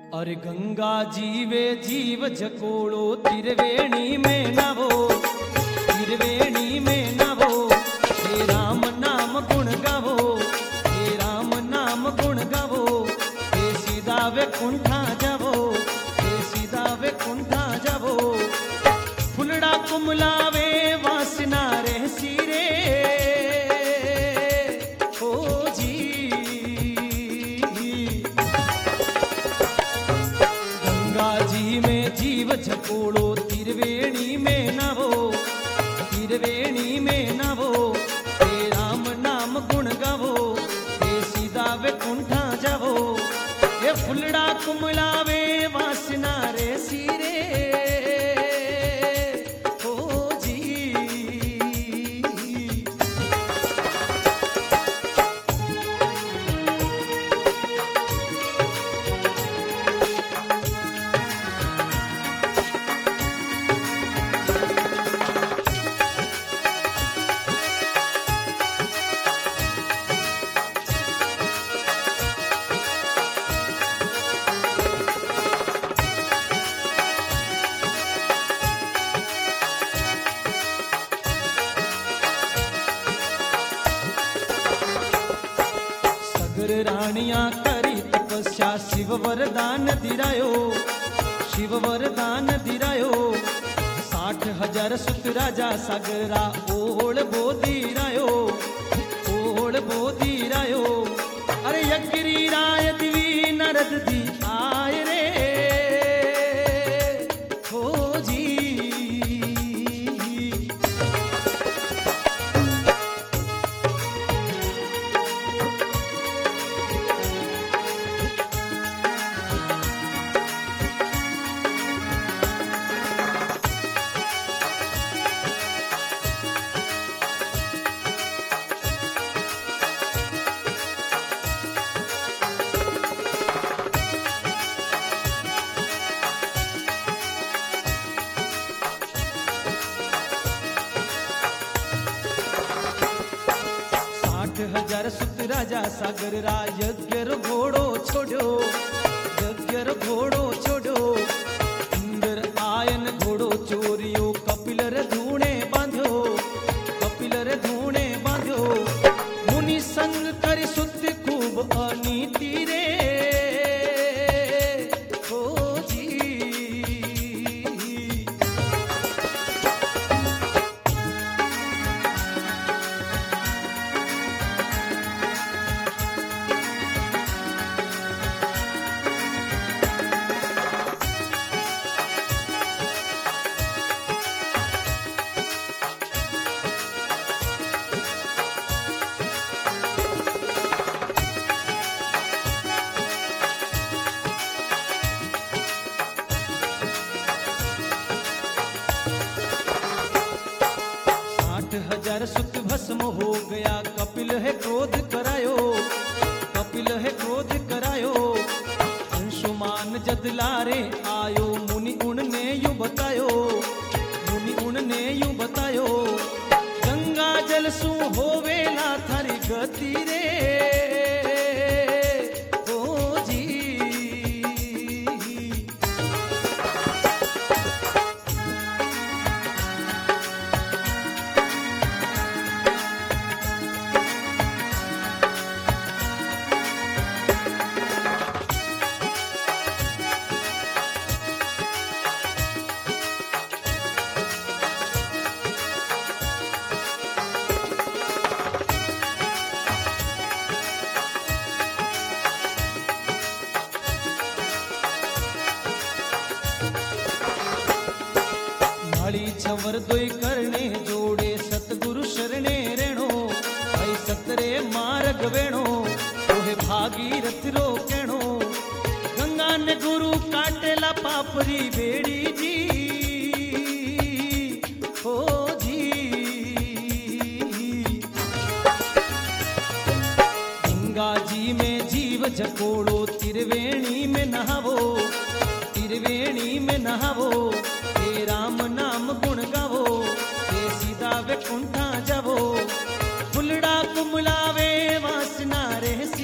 अरे गंगा जीवे जीव जकोड़ो त्रिवेणी में नवो, त्रिवेणी में नवो। हे राम नाम गुण गावो, हे राम नाम गुण गावो। हे सीधा वे कुंठा जावो, हे सीधा वे कुंठा जावो। फुलड़ा कुमलावे वासना रे सिरे हो जी। गंगा जी में जीव झकोड़ो त्रिवेणी में नवो, त्रिवेणी में नवो। हे राम नाम गुण गावो, हे सीधा वे कुंठा जावो। हे फुलड़ा कुमलावे वासना रे सिरे हो जी। सगर रानिया करी तपस्या शिव वरदान दिरायो, शिव वरदान दिरायो। 60,000 सुत राजा सागरा ओळ बोधी रायो, ओळ बोधी रायो। अरे यज्ञरी राय दिवी नरद दी आय रे हो जी। हजार सुत राजा सागर रा यज्ञर घोड़ो छोड़ो, यज्ञर घोड़ो छोड़ो। इंद्र आयन घोड़ो चोरियो कपिलर धूणे बांध्यो, कपिलर धूणे बांध्यो। मुनि संग कर सुत खूब अनीति रे हो जी। हजार सुत भस्म हो गया कपिल है क्रोध करायो, कपिल है क्रोध करायो। अंशुमान जदलारे आयो मुनि उन ने यूं बतायो, मुनि उन ने यूं बतायो। गंगा जल सु होवेला थारी गति रे हो जी। छवर दोई करने जोड़े सतगुरु शरणे रेणो। भाई सतरे मार्ग वेणो तोहे भागीरथ रो कहणो। गंगा ने गुरु काटेला पापरी बेड़ी जी हो जी। गंगा जी में जीव झकोड़ो त्रिवेणी में नहावो, त्रिवेणी में नहावो। हे राम नाम गुण गावो, हे सीधा वे कुंठा जावो। फुलड़ा कुमलावे वासना रे